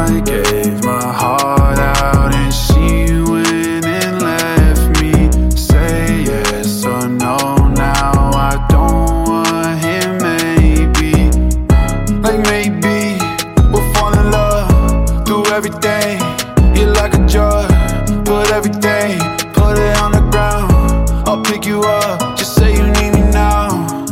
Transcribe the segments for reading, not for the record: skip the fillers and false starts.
I gave my heart out and she went and left me. Say yes or no now, I don't want him, maybe. Like maybe we'll fall in love, do everything. You're like a drug, put everything, put it on the ground. I'll pick you up, just say you need me now.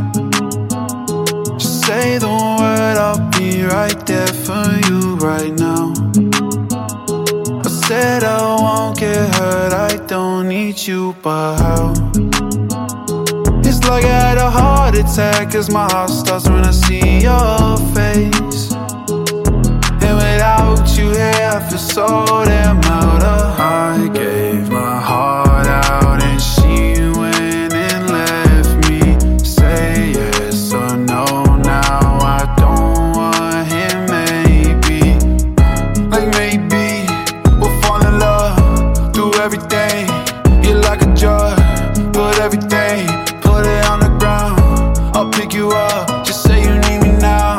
Just say the word, I'll be right there for you right now. I said I won't get hurt, I don't need you, but how? It's like I had a heart attack, cause my heart stops when I see your face. And without you here, I feel so damn out of. I gave my heart out and she went and left me. Say yes or no now, I don't want him, maybe. Like maybe we'll fall in love, do everything. You're like a drug, put everything, put it on the ground. I'll pick you up, just say you need me now.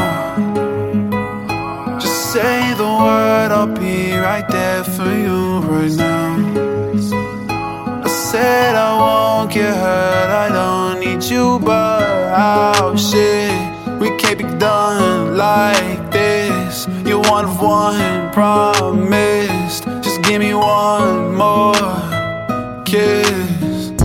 Just say the word, I'll be right there for you right now. I said I won't get hurt, I don't need you, but how? Shit, we can't be done like this. You're one of one, promised. Just give me one more kiss.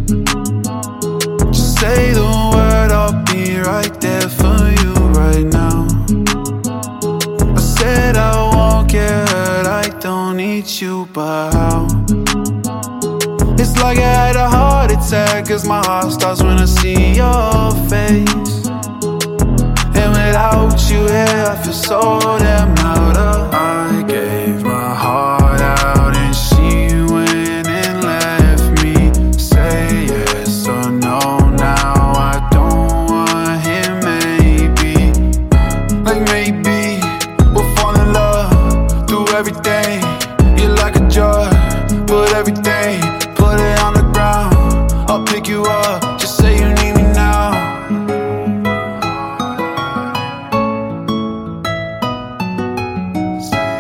Just say the word, I'll be right there for you right now. I said I won't get hurt, I don't need you, but how? It's like I had a heart attack, cause my heart stops when I see your face. And without you here, I feel so damn out of. I gave my heart out and she went and left me. Say yes or no now, I don't want him, maybe. Like maybe we'll fall in love, do everything. You're like a drug, put everything, put it on the ground. I'll pick you up, just say you need me now.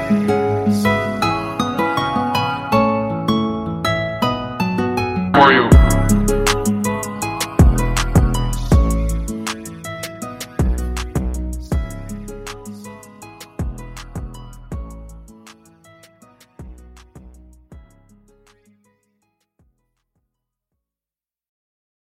For you.